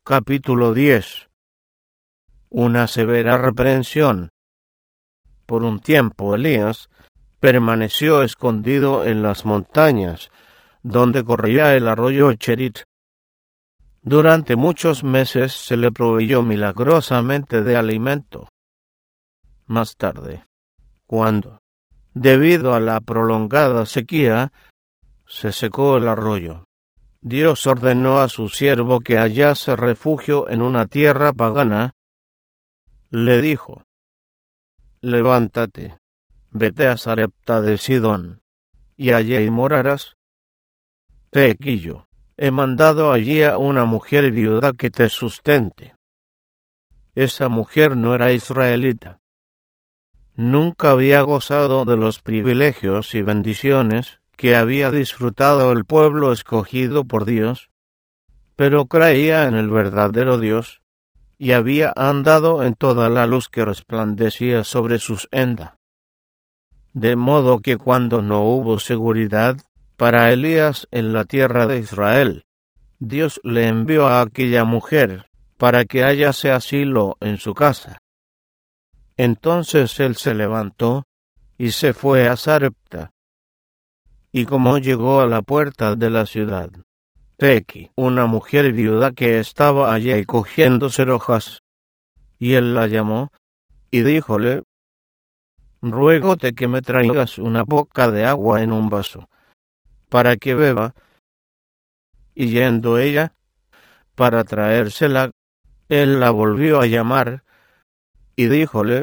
Capítulo 10. Una severa reprensión. Por un tiempo Elías permaneció escondido en las montañas, donde corría el arroyo Cherit. Durante muchos meses se le proveyó milagrosamente de alimento. Más tarde, cuando, debido a la prolongada sequía, se secó el arroyo, Dios ordenó a su siervo que hallase refugio en una tierra pagana. Le dijo: levántate, vete a Sarepta de Sidón, y allí morarás. He aquí yo he mandado allí a una mujer viuda que te sustente. Esa mujer no era israelita. Nunca había gozado de los privilegios y bendiciones que había disfrutado el pueblo escogido por Dios, pero creía en el verdadero Dios, y había andado en toda la luz que resplandecía sobre sus sendas. De modo que cuando no hubo seguridad para Elías en la tierra de Israel, Dios le envió a aquella mujer para que hallase asilo en su casa. Entonces él se levantó y se fue a Sarepta. Y como llegó a la puerta de la ciudad, he aquí una mujer viuda que estaba allí cogiendo cerojas. Y él la llamó y díjole: ruégote que me traigas una boca de agua en un vaso, para que beba. Y yendo ella para traérsela, él la volvió a llamar y díjole: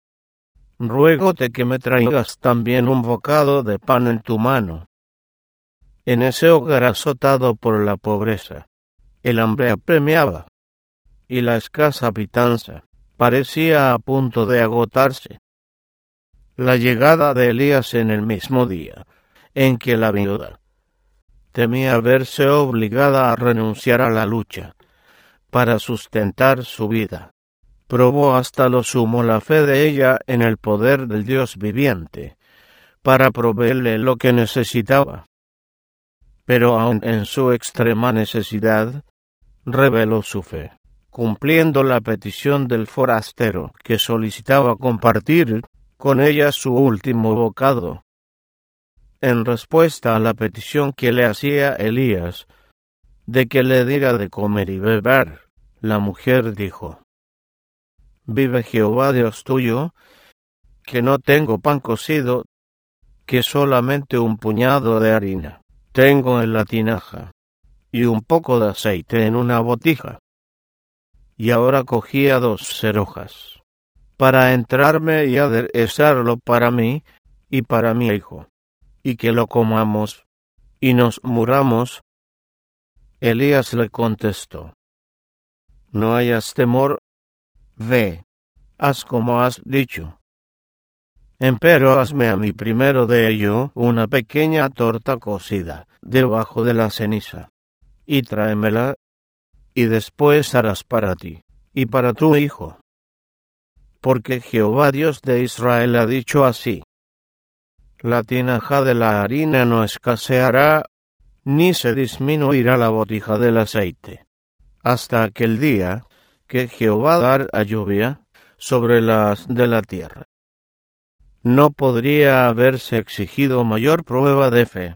ruégote que me traigas también un bocado de pan en tu mano. En ese hogar azotado por la pobreza, el hambre apremiaba, y la escasa pitanza parecía a punto de agotarse. La llegada de Elías en el mismo día en que la viuda temía verse obligada a renunciar a la lucha para sustentar su vida, probó hasta lo sumo la fe de ella en el poder del Dios viviente, para proveerle lo que necesitaba. Pero aun en su extrema necesidad, reveló su fe, cumpliendo la petición del forastero, que solicitaba compartir con ella su último bocado. En respuesta a la petición que le hacía Elías, de que le diera de comer y beber, la mujer dijo: vive Jehová Dios tuyo, que no tengo pan cocido, que solamente un puñado de harina tengo en la tinaja, y un poco de aceite en una botija. Y ahora cogía 2 cerojas, para entrarme y aderezarlo para mí y para mi hijo, y que lo comamos y nos muramos. Elías le contestó: no hayas temor, ve, haz como has dicho. Empero hazme a mí primero de ello una pequeña torta cocida debajo de la ceniza, y tráemela, y después harás para ti y para tu hijo. Porque Jehová Dios de Israel ha dicho así: la tinaja de la harina no escaseará, ni se disminuirá la botija del aceite, hasta aquel día que Jehová dar a lluvia sobre las de la tierra. No podría haberse exigido mayor prueba de fe.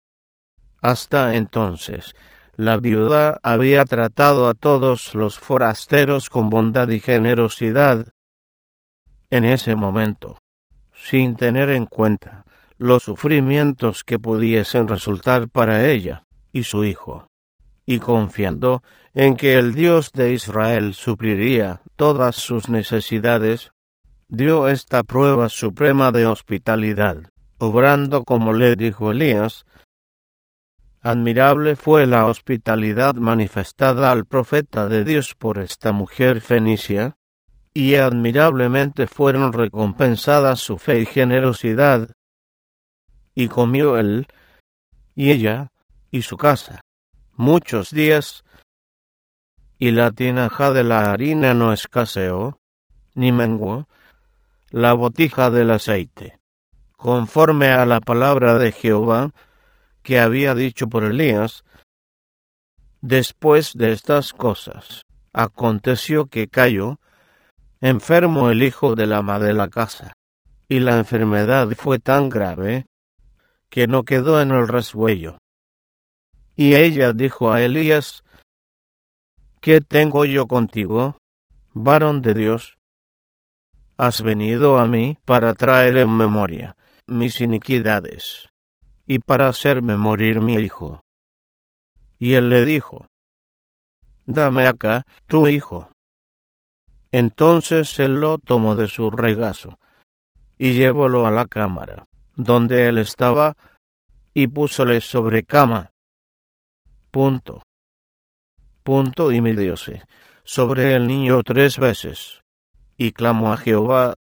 Hasta entonces, la viuda había tratado a todos los forasteros con bondad y generosidad. En ese momento, sin tener en cuenta los sufrimientos que pudiesen resultar para ella y su hijo, y confiando en que el Dios de Israel supliría todas sus necesidades, dio esta prueba suprema de hospitalidad, obrando como le dijo Elías. Admirable fue la hospitalidad manifestada al profeta de Dios por esta mujer fenicia, y admirablemente fueron recompensadas su fe y generosidad. Y comió él, y ella, y su casa, muchos días, y la tinaja de la harina no escaseó, ni menguó la botija del aceite, conforme a la palabra de Jehová que había dicho por Elías. Después de estas cosas, Aconteció que cayó enfermo el hijo del ama de la casa, y la enfermedad fue tan grave que no quedó en el resuello. Y ella dijo a Elías: ¿Qué tengo yo contigo, varón de Dios? Has venido a mí para traer en memoria mis iniquidades, y para hacerme morir mi hijo. Y él le dijo: Dame acá tu hijo. Entonces él lo tomó de su regazo, y llevólo a la cámara, donde él estaba, y púsole sobre cama. Y midióse sobre el niño 3 veces, y clamó a Jehová.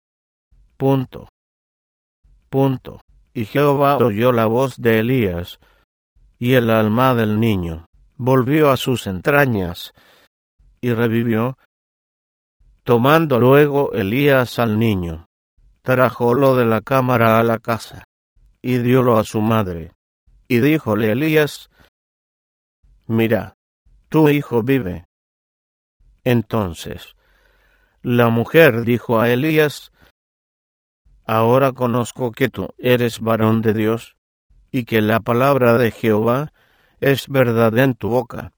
Y Jehová oyó la voz de Elías, y el alma del niño volvió a sus entrañas, y revivió. Tomando luego Elías al niño, trajólo de la cámara a la casa, y diólo a su madre. Y díjole Elías: Mira, tu hijo vive. Entonces la mujer dijo a Elías: Ahora conozco que tú eres varón de Dios, y que la palabra de Jehová es verdad en tu boca.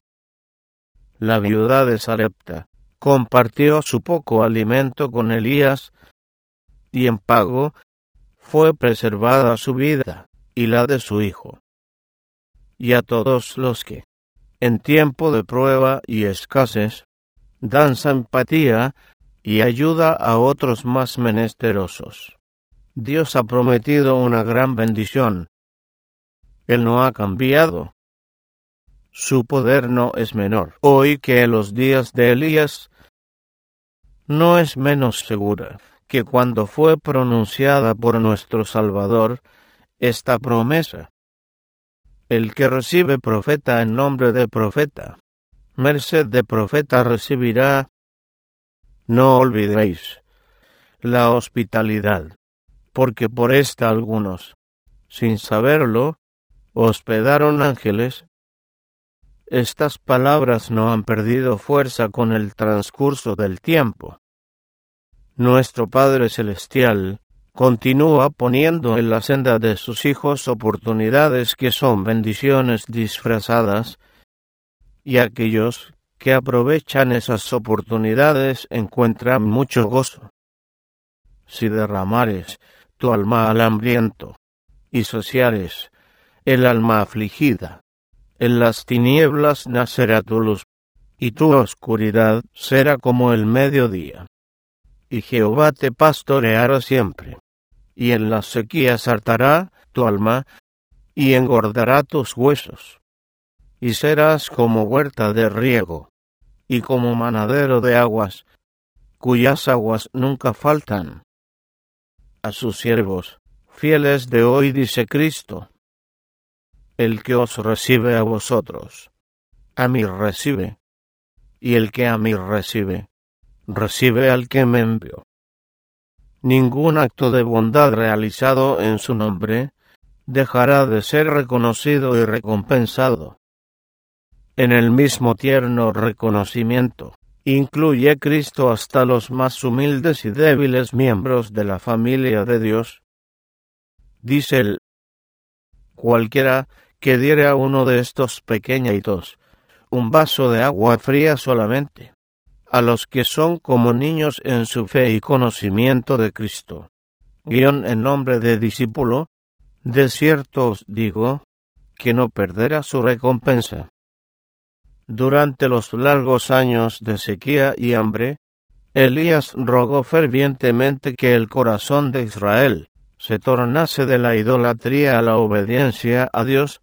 La viuda de Sarepta compartió su poco alimento con Elías, y en pago fue preservada su vida y la de su hijo. Y a todos los que, en tiempo de prueba y escasez, dan simpatía y ayuda a otros más menesterosos, Dios ha prometido una gran bendición. Él no ha cambiado. Su poder no es menor hoy que en los días de Elías. No es menos segura que cuando fue pronunciada por nuestro Salvador esta promesa: El que recibe profeta en nombre de profeta, merced de profeta recibirá. No olvidéis la hospitalidad, porque por esta algunos, sin saberlo, hospedaron ángeles. Estas palabras no han perdido fuerza con el transcurso del tiempo. Nuestro Padre Celestial continúa poniendo en la senda de sus hijos oportunidades que son bendiciones disfrazadas, y aquellos que aprovechan esas oportunidades encuentran mucho gozo. Si derramares tu alma al hambriento, y saciares el alma afligida, en las tinieblas nacerá tu luz, y tu oscuridad será como el mediodía. Y Jehová te pastoreará siempre, y en las sequías hartará tu alma, y engordará tus huesos. Y serás como huerta de riego, y como manadero de aguas, cuyas aguas nunca faltan. A sus siervos, fieles de hoy, dice Cristo: El que os recibe a vosotros, a mí recibe, y el que a mí recibe, recibe al que me envió. Ningún acto de bondad realizado en su nombre dejará de ser reconocido y recompensado. En el mismo tierno reconocimiento, incluye Cristo hasta los más humildes y débiles miembros de la familia de Dios. Dice él: Cualquiera que diere a uno de estos pequeñitos un vaso de agua fría solamente, a los que son como niños en su fe y conocimiento de Cristo, en nombre de discípulo, de cierto os digo, que no perderá su recompensa. Durante los largos años de sequía y hambre, Elías rogó fervientemente que el corazón de Israel se tornase de la idolatría a la obediencia a Dios.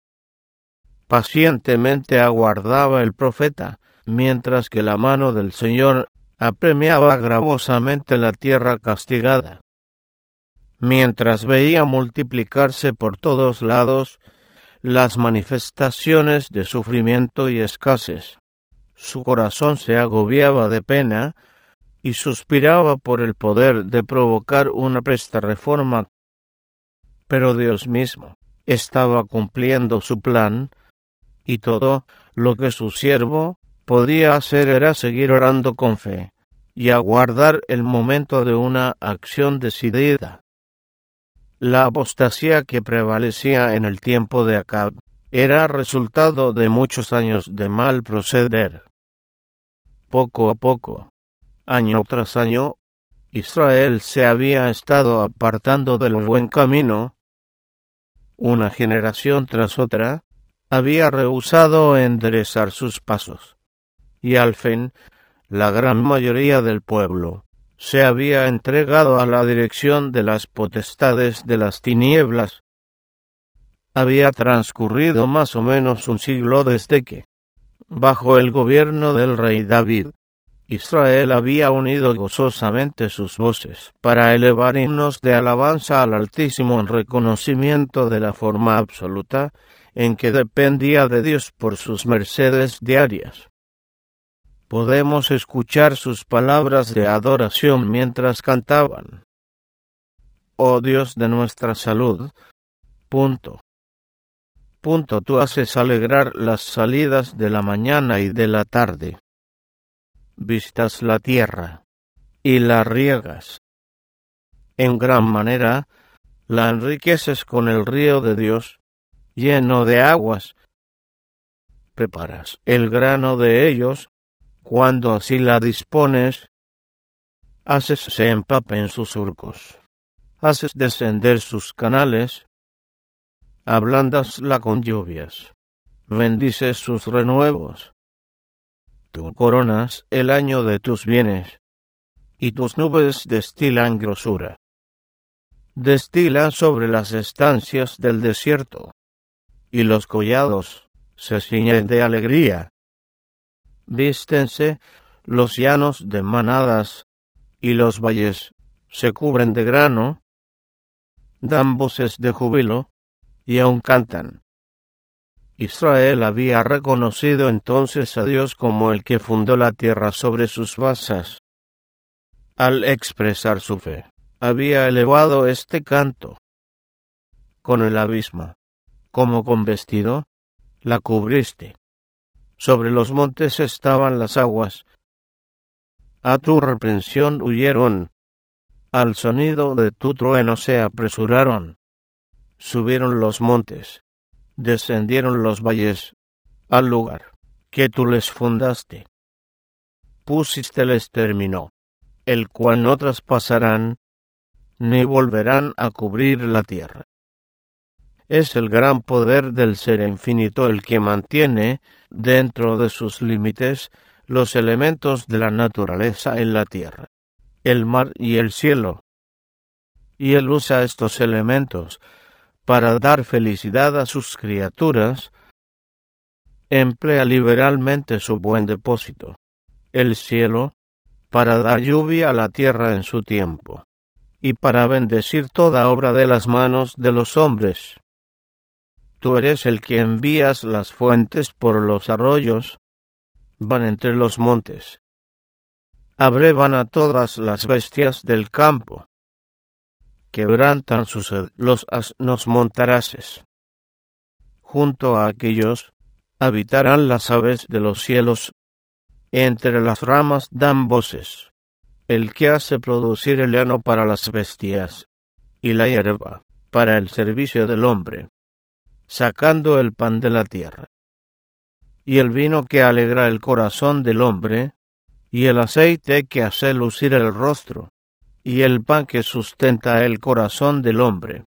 Pacientemente aguardaba el profeta, mientras que la mano del Señor apremiaba gravosamente la tierra castigada. Mientras veía multiplicarse por todos lados las manifestaciones de sufrimiento y escasez, su corazón se agobiaba de pena y suspiraba por el poder de provocar una presta reforma. Pero Dios mismo estaba cumpliendo su plan, y todo lo que su siervo podía hacer era seguir orando con fe y aguardar el momento de una acción decidida. La apostasía que prevalecía en el tiempo de Acab era resultado de muchos años de mal proceder. Poco a poco, año tras año, Israel se había estado apartando del buen camino. Una generación tras otra había rehusado enderezar sus pasos, y al fin, la gran mayoría del pueblo se había entregado a la dirección de las potestades de las tinieblas. Había transcurrido más o menos un siglo desde que, bajo el gobierno del rey David, Israel había unido gozosamente sus voces para elevar himnos de alabanza al Altísimo en reconocimiento de la forma absoluta en que dependía de Dios por sus mercedes diarias. Podemos escuchar sus palabras de adoración mientras cantaban: «Oh Dios de nuestra salud, tú haces alegrar las salidas de la mañana y de la tarde. Vistas la tierra y la riegas. En gran manera la enriqueces con el río de Dios, lleno de aguas. Preparas el grano de ellos, cuando así la dispones. Haces se empapen sus surcos, haces descender sus canales, ablándasla con lluvias, bendices sus renuevos. Tú coronas el año de tus bienes, y tus nubes destilan grosura. Destila sobre las estancias del desierto, y los collados se ciñen de alegría. Vístense los llanos de manadas, y los valles se cubren de grano. Dan voces de júbilo, y aún cantan. Israel había reconocido entonces a Dios como el que fundó la tierra sobre sus basas. Al expresar su fe, había elevado este canto. Con el abismo, como con vestido, la cubriste. Sobre los montes estaban las aguas. A tu reprensión huyeron. Al sonido de tu trueno se apresuraron. Subieron los montes, descendieron los valles, al lugar que tú les fundaste. Pusísteles término, el cual no traspasarán, ni volverán a cubrir la tierra. Es el gran poder del Ser infinito el que mantiene, dentro de sus límites, los elementos de la naturaleza en la tierra, el mar y el cielo. Y Él usa estos elementos para dar felicidad a sus criaturas. Emplea liberalmente su buen depósito, el cielo, para dar lluvia a la tierra en su tiempo, y para bendecir toda obra de las manos de los hombres. Tú eres el que envías las fuentes por los arroyos, van entre los montes. Abrevan a todas las bestias del campo. Quebrantan sus los asnos montaraces. Junto a aquellos habitarán las aves de los cielos. Entre las ramas dan voces. El que hace producir el heno para las bestias, y la hierba para el servicio del hombre, sacando el pan de la tierra, y el vino que alegra el corazón del hombre, y el aceite que hace lucir el rostro, y el pan que sustenta el corazón del hombre.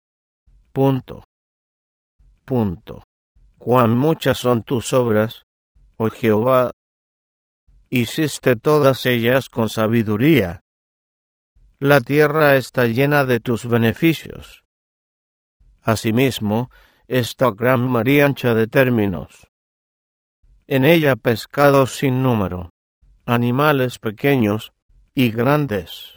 Cuán muchas son tus obras, oh Jehová, hiciste todas ellas con sabiduría. La tierra está llena de tus beneficios. Asimismo, esta gran mar ancha de términos. En ella pescados sin número, animales pequeños y grandes.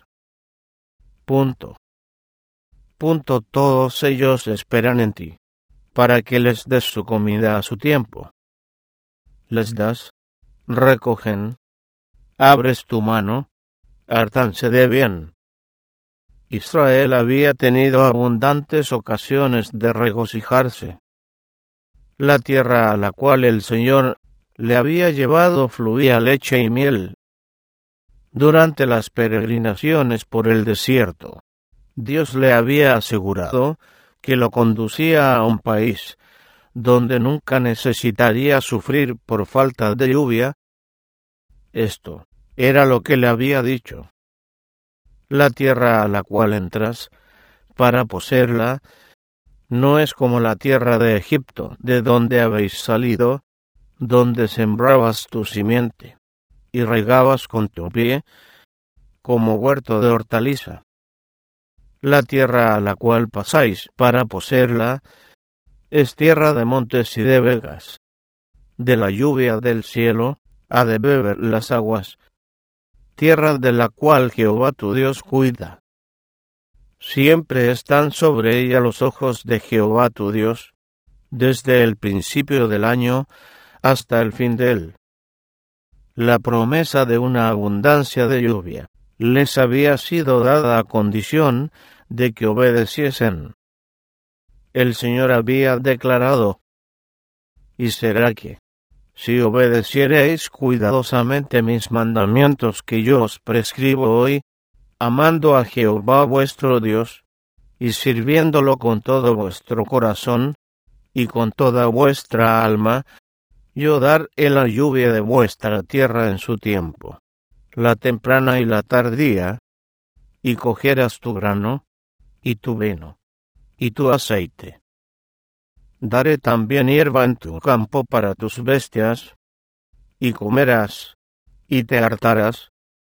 Todos ellos esperan en ti, para que les des su comida a su tiempo. Les das, recogen, abres tu mano, hártanse de bien. Israel había tenido abundantes ocasiones de regocijarse. La tierra a la cual el Señor le había llevado fluía leche y miel. Durante las peregrinaciones por el desierto, Dios le había asegurado que lo conducía a un país donde nunca necesitaría sufrir por falta de lluvia. Esto era lo que le había dicho. La tierra a la cual entras para poseerla no es como la tierra de Egipto, de donde habéis salido, donde sembrabas tu simiente y regabas con tu pie como huerto de hortaliza. La tierra a la cual pasáis para poseerla es tierra de montes y de vegas. De la lluvia del cielo ha de beber las aguas, tierra de la cual Jehová tu Dios cuida. Siempre están sobre ella los ojos de Jehová tu Dios, desde el principio del año hasta el fin de él. La promesa de una abundancia de lluvia les había sido dada a condición de que obedeciesen. El Señor había declarado: y será que, si obedeciereis cuidadosamente mis mandamientos que yo os prescribo hoy, amando a Jehová vuestro Dios, y sirviéndolo con todo vuestro corazón, y con toda vuestra alma, yo daré la lluvia de vuestra tierra en su tiempo, la temprana y la tardía, y cogerás tu grano, y tu vino, y tu aceite. Daré también hierba en tu campo para tus bestias, y comerás, y te hartarás.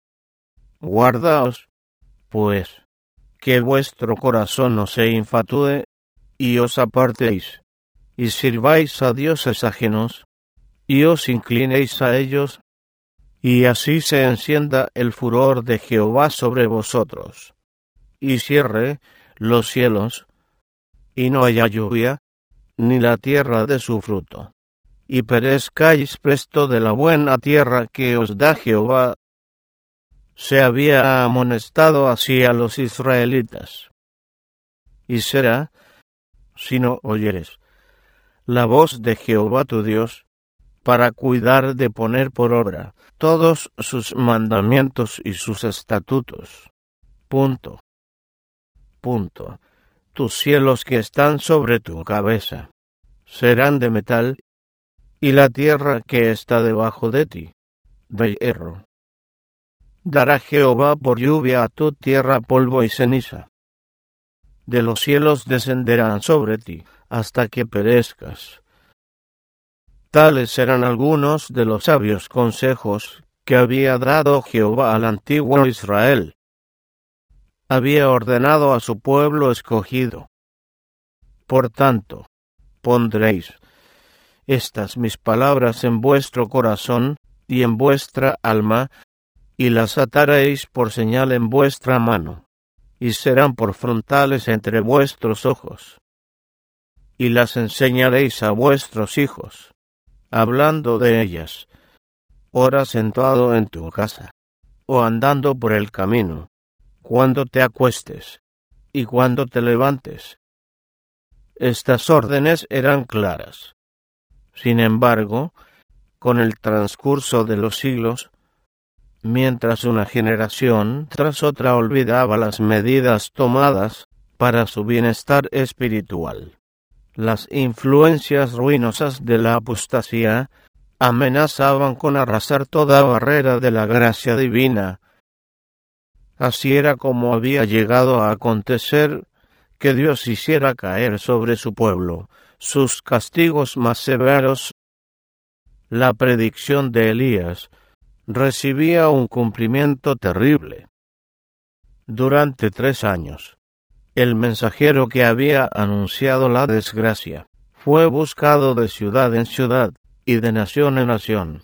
Guardaos, pues, que vuestro corazón no se infatué, y os apartéis, y sirváis a dioses ajenos, y os inclinéis a ellos, y así se encienda el furor de Jehová sobre vosotros, y cierre los cielos, y no haya lluvia, ni la tierra de su fruto, y perezcáis presto de la buena tierra que os da Jehová. Se había amonestado así a los israelitas. Y será, si no oyeres la voz de Jehová tu Dios, para cuidar de poner por obra todos sus mandamientos y sus estatutos. Punto. Tus cielos que están sobre tu cabeza serán de metal, y la tierra que está debajo de ti, de hierro. Dará Jehová por lluvia a tu tierra polvo y ceniza. De los cielos descenderán sobre ti, hasta que perezcas. Tales serán algunos de los sabios consejos que había dado Jehová al antiguo Israel. Había ordenado a su pueblo escogido. Por tanto, pondréis estas mis palabras en vuestro corazón y en vuestra alma, y las ataréis por señal en vuestra mano, y serán por frontales entre vuestros ojos. Y las enseñaréis a vuestros hijos, hablando de ellas, ora sentado en tu casa, o andando por el camino, cuando te acuestes, y cuando te levantes. Estas órdenes eran claras. Sin embargo, con el transcurso de los siglos, mientras una generación tras otra olvidaba las medidas tomadas para su bienestar espiritual, las influencias ruinosas de la apostasía amenazaban con arrasar toda barrera de la gracia divina. Así era como había llegado a acontecer que Dios hiciera caer sobre su pueblo sus castigos más severos. La predicción de Elías recibía un cumplimiento terrible. Durante 3 años, el mensajero que había anunciado la desgracia fue buscado de ciudad en ciudad y de nación en nación.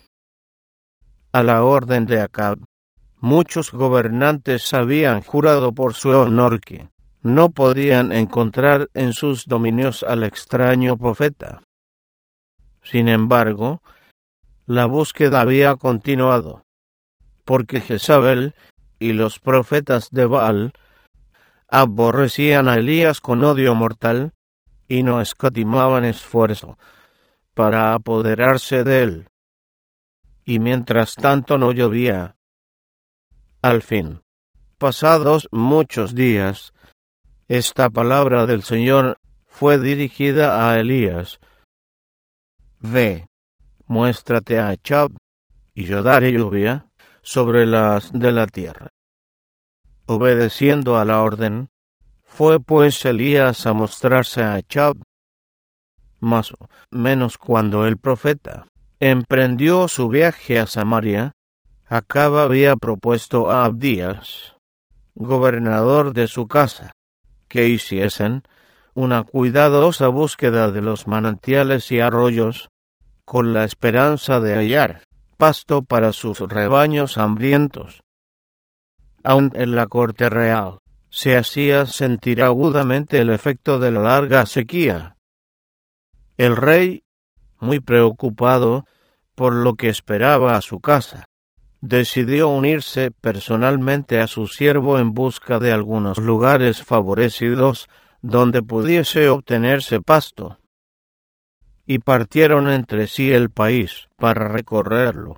A la orden de Acab, muchos gobernantes habían jurado por su honor que no podían encontrar en sus dominios al extraño profeta. Sin embargo, la búsqueda había continuado, porque Jezabel y los profetas de Baal aborrecían a Elías con odio mortal y no escatimaban esfuerzo para apoderarse de él. y mientras tanto no llovía. Al fin, pasados muchos días, esta palabra del Señor fue dirigida a Elías: Ve, muéstrate a Achab, y yo daré lluvia sobre las de la tierra. Obedeciendo a la orden, fue pues Elías a mostrarse a Achab. Más o menos cuando el profeta emprendió su viaje a Samaria, Acab había propuesto a Abdías, gobernador de su casa, que hiciesen una cuidadosa búsqueda de los manantiales y arroyos, con la esperanza de hallar pasto para sus rebaños hambrientos. Aun en la corte real se hacía sentir agudamente el efecto de la larga sequía. El rey, muy preocupado por lo que esperaba a su casa, decidió unirse personalmente a su siervo en busca de algunos lugares favorecidos donde pudiese obtenerse pasto, y partieron entre sí el país para recorrerlo.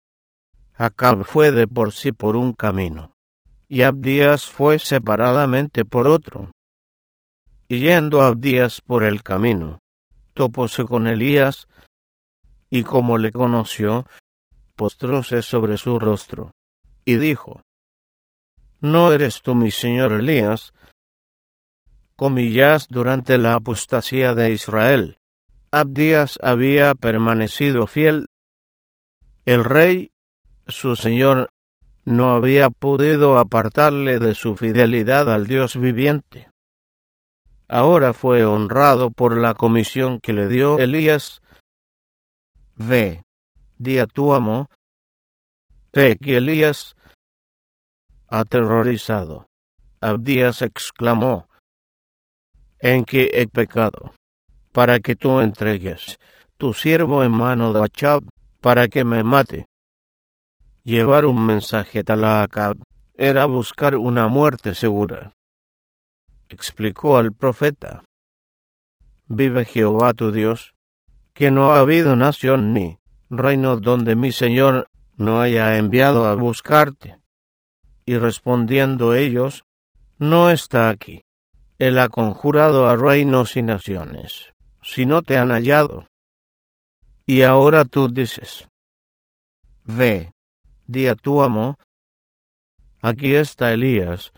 Acab fue de por sí por un camino, y Abdías fue separadamente por otro. Y yendo Abdías por el camino, topóse con Elías, y como le conoció, postróse sobre su rostro, y dijo: ¿No eres tú mi señor Elías? Comillas, durante la apostasía de Israel, Abdías había permanecido fiel. El rey, su señor, no había podido apartarle de su fidelidad al Dios viviente. Ahora fue honrado por la comisión que le dio Elías. Ve, di a tu amo, que Elías, aterrorizado, Abdías exclamó: ¿En qué he pecado, para que tú entregues tu siervo en mano de Achab, para que me mate? Llevar un mensaje tal a Acab era buscar una muerte segura. Explicó al profeta: Vive Jehová tu Dios, que no ha habido nación ni reino donde mi señor no haya enviado a buscarte. Y respondiendo ellos: No está aquí. Él ha conjurado a reinos y naciones, si no te han hallado. Y ahora tú dices: Ve, di a tu amo, aquí está Elías.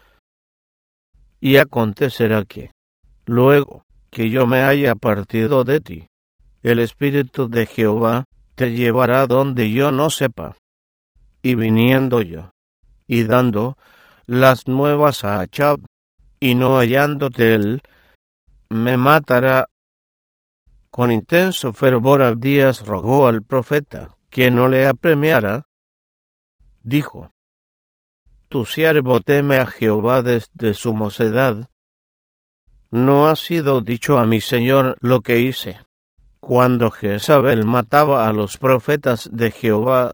Y acontecerá que, luego que yo me haya partido de ti, el Espíritu de Jehová te llevará donde yo no sepa. Y viniendo yo, y dando las nuevas a Achab, y no hallándote él, me matará. Con intenso fervor Abdías rogó al profeta que no le apremiara. Dijo: Tu siervo teme a Jehová desde su mocedad. ¿No ha sido dicho a mi señor lo que hice cuando Jezabel mataba a los profetas de Jehová,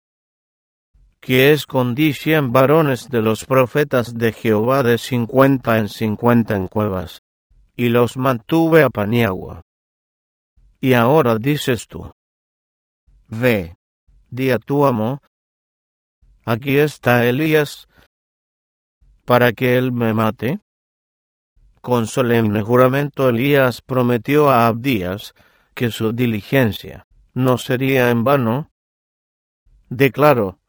que escondí 100 varones de los profetas de Jehová de 50 en 50 en cuevas, y los mantuve a pan y agua? Y ahora dices tú: Ve, di a tu amo, aquí está Elías, para que él me mate. Con solemne juramento Elías prometió a Abdías que su diligencia no sería en vano. Declaró: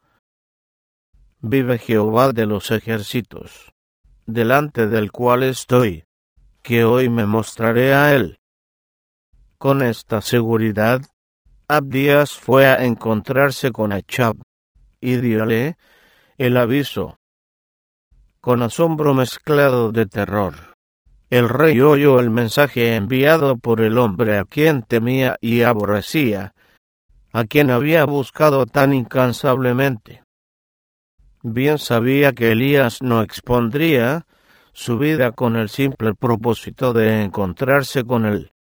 Vive Jehová de los ejércitos, delante del cual estoy, que hoy me mostraré a él. Con esta seguridad, Abdías fue a encontrarse con Achab, y diole el aviso. Con asombro mezclado de terror, el rey oyó el mensaje enviado por el hombre a quien temía y aborrecía, a quien había buscado tan incansablemente. Bien sabía que Elías no expondría su vida con el simple propósito de encontrarse con él.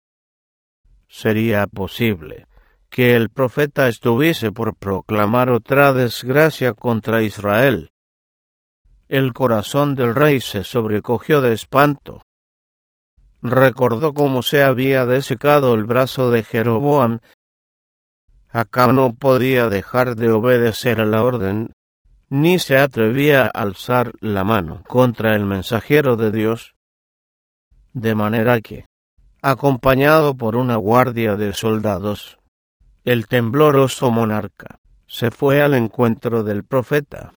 Sería posible que el profeta estuviese por proclamar otra desgracia contra Israel. El corazón del rey se sobrecogió de espanto. Recordó cómo se había desecado el brazo de Jeroboam, Acab no podía dejar de obedecer a la orden, ni se atrevía a alzar la mano contra el mensajero de Dios, de manera que, acompañado por una guardia de soldados, el tembloroso monarca se fue al encuentro del profeta.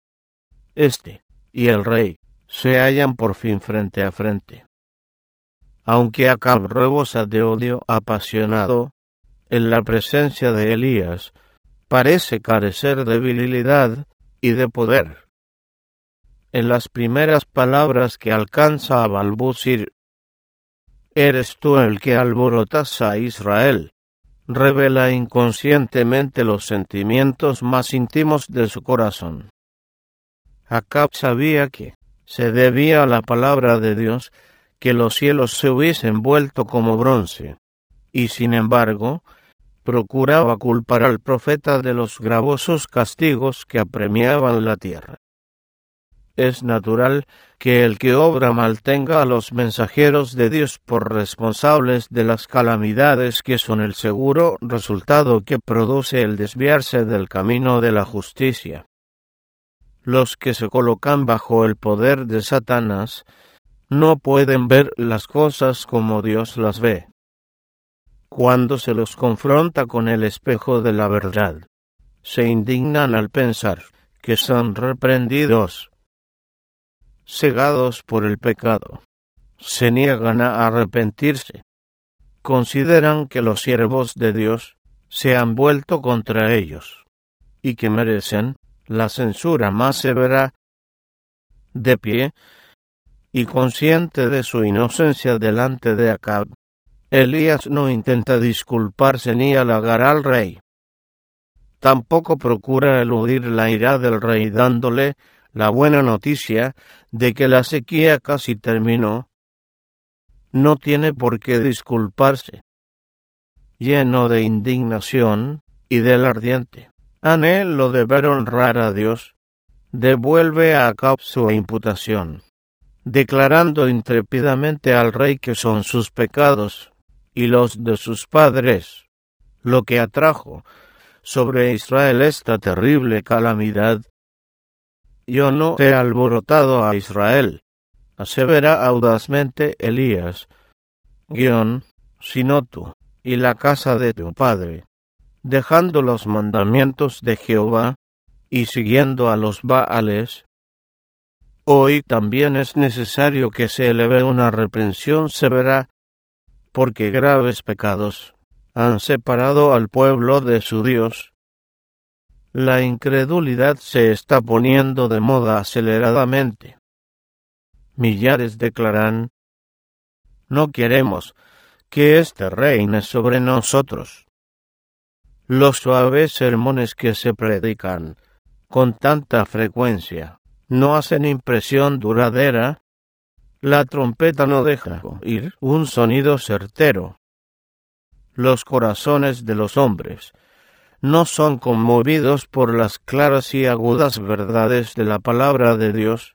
Este y el rey se hallan por fin frente a frente. Aunque Acab rebosa de odio apasionado, en la presencia de Elías parece carecer de virilidad y de poder. En las primeras palabras que alcanza a balbucir, «Eres tú el que alborotas a Israel», revela inconscientemente los sentimientos más íntimos de su corazón. Acab sabía que se debía a la palabra de Dios que los cielos se hubiesen vuelto como bronce, y sin embargo, procuraba culpar al profeta de los gravosos castigos que apremiaban la tierra. Es natural que el que obra mal tenga a los mensajeros de Dios por responsables de las calamidades que son el seguro resultado que produce el desviarse del camino de la justicia. Los que se colocan bajo el poder de Satanás no pueden ver las cosas como Dios las ve. Cuando se los confronta con el espejo de la verdad, se indignan al pensar que son reprendidos. Cegados por el pecado, se niegan a arrepentirse. Consideran que los siervos de Dios se han vuelto contra ellos y que merecen la censura más severa. De pie y consciente de su inocencia delante de Acab, Elías no intenta disculparse ni halagar al rey. Tampoco procura eludir la ira del rey dándole la buena noticia de que la sequía casi terminó. No tiene por qué disculparse. Lleno de indignación y del ardiente anhelo de ver honrar a Dios, devuelve a Acab su imputación, declarando intrépidamente al rey que son sus pecados y los de sus padres lo que atrajo sobre Israel esta terrible calamidad. Yo no he alborotado a Israel, asevera audazmente Elías, sino tú y la casa de tu padre, dejando los mandamientos de Jehová y siguiendo a los Baales. Hoy también es necesario que se eleve una reprensión severa, porque graves pecados han separado al pueblo de su Dios. La incredulidad se está poniendo de moda aceleradamente. Millares declaran: no queremos que éste reine sobre nosotros. Los suaves sermones que se predican con tanta frecuencia no hacen impresión duradera. La trompeta no deja oír un sonido certero. Los corazones de los hombres no son conmovidos por las claras y agudas verdades de la palabra de Dios.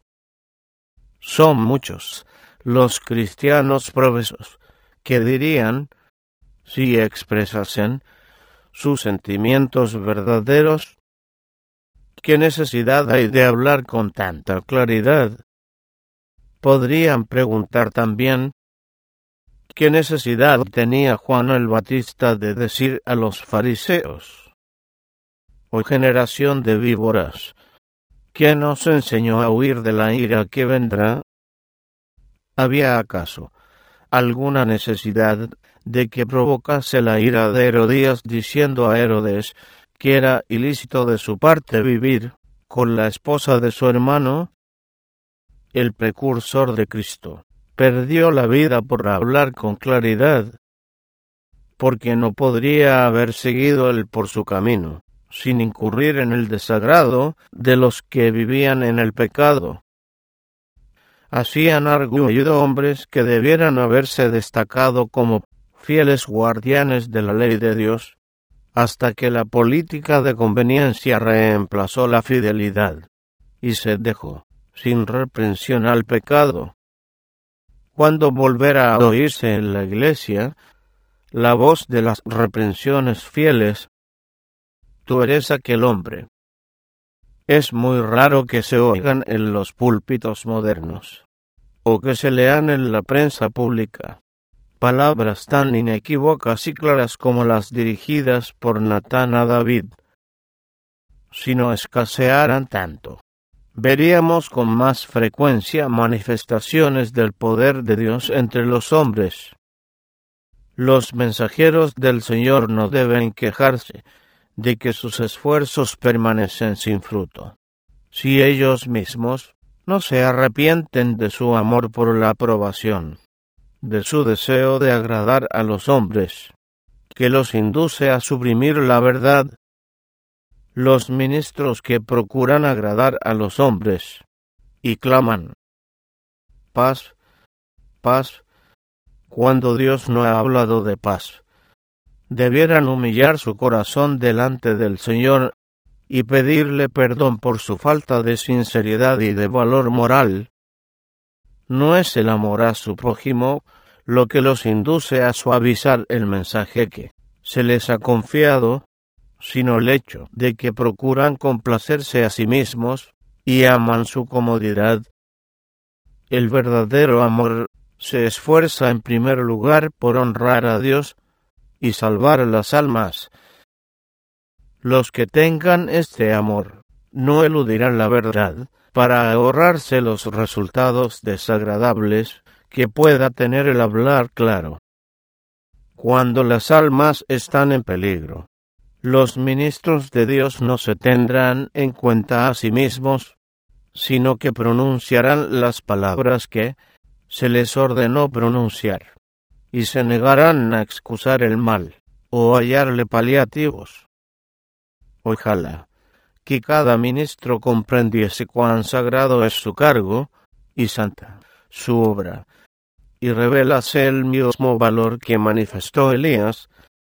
Son muchos los cristianos profesos que dirían, si expresasen sus sentimientos verdaderos: ¿qué necesidad hay de hablar con tanta claridad? Podrían preguntar también: ¿qué necesidad tenía Juan el Bautista de decir a los fariseos: oh generación de víboras, ¿quién os enseñó a huir de la ira que vendrá? ¿Había acaso alguna necesidad de que provocase la ira de Herodías diciendo a Herodes que era ilícito de su parte vivir con la esposa de su hermano? El precursor de Cristo perdió la vida por hablar con claridad, porque no podría haber seguido él por su camino, sin incurrir en el desagrado de los que vivían en el pecado. Así han arguido hombres que debieran haberse destacado como fieles guardianes de la ley de Dios, hasta que la política de conveniencia reemplazó la fidelidad, y se dejó sin reprensión al pecado. Cuando volverá a oírse en la iglesia la voz de las reprensiones fieles, tú eres aquel hombre. Es muy raro que se oigan en los púlpitos modernos, o que se lean en la prensa pública, palabras tan inequívocas y claras como las dirigidas por Natán a David. Si no escasearan tanto, veríamos con más frecuencia manifestaciones del poder de Dios entre los hombres. Los mensajeros del Señor no deben quejarse de que sus esfuerzos permanecen sin fruto, si ellos mismos no se arrepienten de su amor por la aprobación, de su deseo de agradar a los hombres, que los induce a suprimir la verdad. Los ministros que procuran agradar a los hombres y claman paz, paz, cuando Dios no ha hablado de paz, debieran humillar su corazón delante del Señor y pedirle perdón por su falta de sinceridad y de valor moral. No es el amor a su prójimo lo que los induce a suavizar el mensaje que se les ha confiado, sino el hecho de que procuran complacerse a sí mismos y aman su comodidad. El verdadero amor se esfuerza en primer lugar por honrar a Dios y salvar las almas. Los que tengan este amor no eludirán la verdad para ahorrarse los resultados desagradables que pueda tener el hablar claro. Cuando las almas están en peligro, los ministros de Dios no se tendrán en cuenta a sí mismos, sino que pronunciarán las palabras que se les ordenó pronunciar, y se negarán a excusar el mal, o hallarle paliativos. Ojalá que cada ministro comprendiese cuán sagrado es su cargo, y santa su obra, y revélase el mismo valor que manifestó Elías.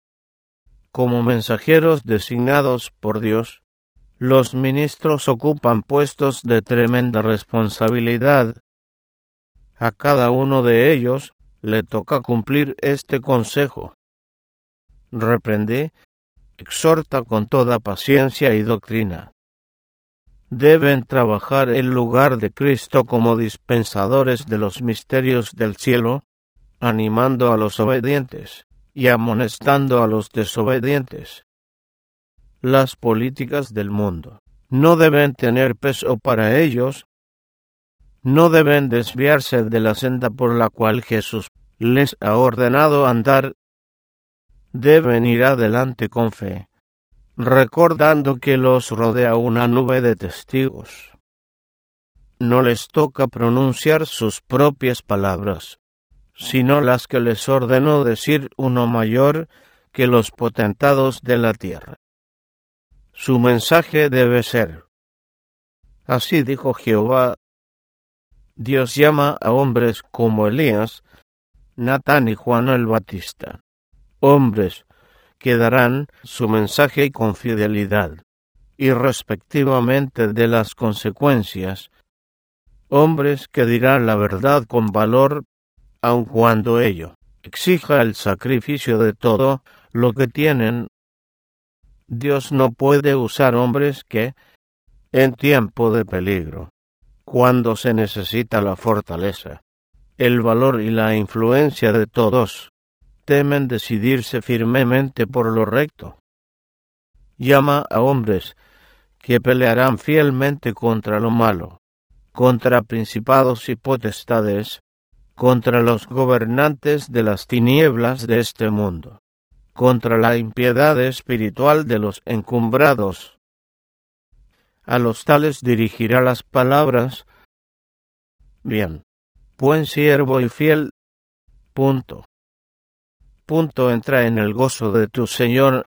Como mensajeros designados por Dios, los ministros ocupan puestos de tremenda responsabilidad. A cada uno de ellos le toca cumplir este consejo: reprende, exhorta con toda paciencia y doctrina. Deben trabajar en lugar de Cristo como dispensadores de los misterios del cielo, animando a los obedientes y amonestando a los desobedientes. Las políticas del mundo no deben tener peso para ellos, no deben desviarse de la senda por la cual Jesús les ha ordenado andar. Deben ir adelante con fe, recordando que los rodea una nube de testigos. No les toca pronunciar sus propias palabras, sino las que les ordenó decir uno mayor que los potentados de la tierra. Su mensaje debe ser: así dijo Jehová. Dios llama a hombres como Elías, Natán y Juan el Bautista, hombres que darán su mensaje con fidelidad, y respectivamente de las consecuencias, hombres que dirán la verdad con valor, aun cuando ello exija el sacrificio de todo lo que tienen. Dios no puede usar hombres que, en tiempo de peligro, cuando se necesita la fortaleza, el valor y la influencia de todos, temen decidirse firmemente por lo recto. Llama a hombres que pelearán fielmente contra lo malo, contra principados y potestades, contra los gobernantes de las tinieblas de este mundo, contra la impiedad espiritual de los encumbrados. A los tales dirigirá las palabras: bien, buen siervo y fiel. Entra en el gozo de tu Señor.